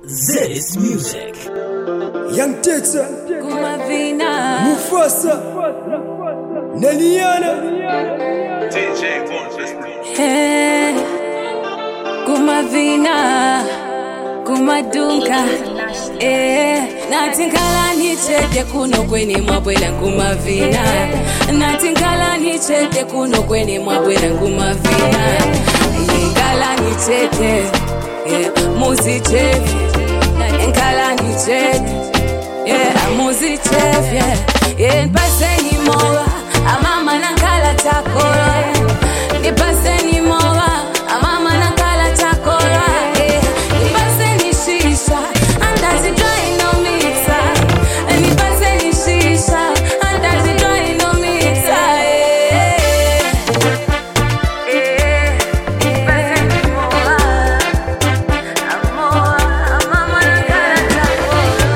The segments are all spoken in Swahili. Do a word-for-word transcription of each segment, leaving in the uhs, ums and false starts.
Zedis Music. Young Teta, Kumavina, Mufasa, Neliana, D J Bonfest. hey, Kumavina, Kumadunka, eh, Natingala nichete kuno kweni mwabwela Kumavina, Natingala nichete kuno kweni mwabwela Kumavina, Ngala nichete, eh, muzichevi, Ngala nichete, yeah, muzichevi, yeah, yeah, Nipaseni mowa, amama nankala takora, Nipaseni mowa, amama nankala takora, yeah, Nipaseni shisha, andazi dry no mixer, Nipaseni shisha, andazi dry no mixer, yeah, yeah, Nipaseni mowa, amoa, amama nankala takora,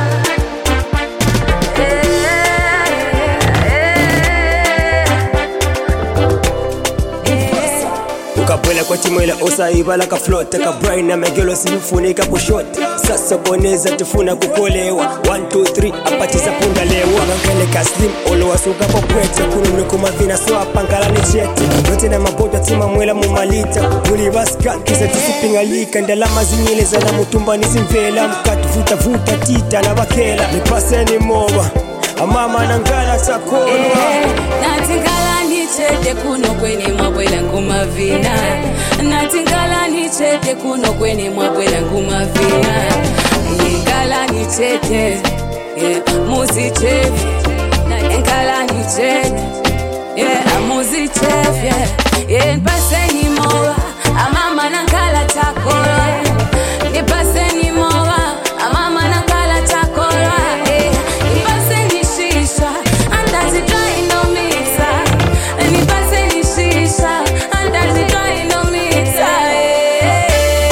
ukapwela kwa timwela osaiba laka float ka brain na megelo sifunika kushot sasa boneza tifuna kukolewa one two three apatiza punda lewa ngangele ka slim olo wasuka kwa pwete kuno kuma vina so apangala ni chete yote na maboda tima mwela mumalita kuli baska kisa tisipingalika ndala mazinyele za na mutumba nisimvela mkatu vuta vuta tita na bakela nipaseni mowa amama nangala takolwa Natingala nichete kuno kweni mwabwela Kumavina, Natingala nichete kuno kweni mwabwela Kumavina, Ngala nichete, yeah, muzichevi, Ngala nichete, yeah, muzichevi, yeah, yeah, Nipaseni mowa, amama nankala takora, Nipaseni mowa, amama nankala takora, yeah, Nipaseni shisha, andazi dry no mixer, Nipaseni shisha, andazi dry no mixer, yeah,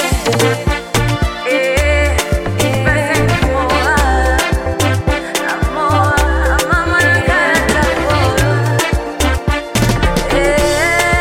yeah, Nipaseni mowa, amoa, amama nankala takora, yeah,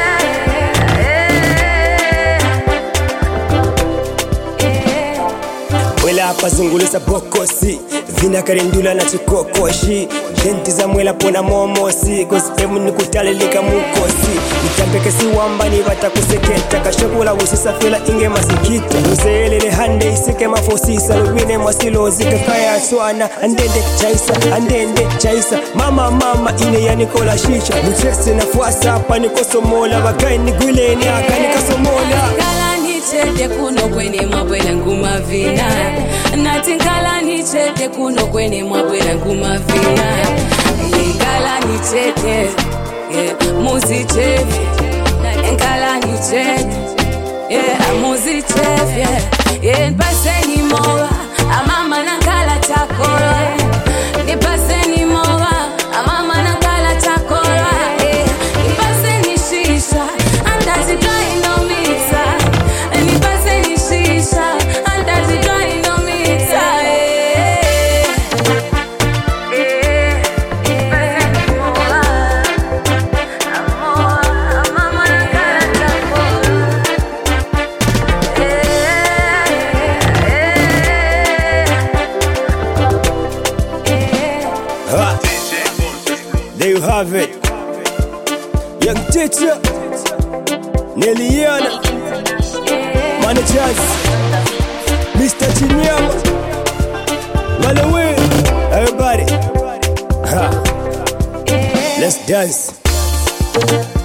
yeah, yeah. Mwela hapa zungulusa bokosi vina karindula na chikokoshi denti za mwela pona momosi gospemu nikutalelika mukosi nitambeke si wamba ni bata kuseketa kashakula usisafila inge masikita uzeelele hande isike mafosisa lubine mwasilozi kakaya swana andende chaisa andende chaisa mama mama ine ya nikola shisha mutese na fuasa hapa nikosomola wakai nigwileni aka nikasomola Natingala nichete kuno kweni mwabwela Kumavina, Natingala nichete kuno kweni mwabwela Kumavina, Ngala nichete, yeah, muzichevi, Ngala nichete, yeah, muzichevi, yeah, yeah, Nipaseni mowa, amama nankala takora, Nipaseni mowa, amama nankala takora, yeah, Nipaseni shisha, andazi dry no mixer, Nipaseni shisha, andazi dry no mixer, yeah, yeah, Nipaseni mowa, amoa, amama nankala takora, yeah, yeah, ha. D J Bonfest. There you have it. Young Teta, Neliana, Managers, Mister Chinyama, Malawi, everybody. Ha. Let's dance.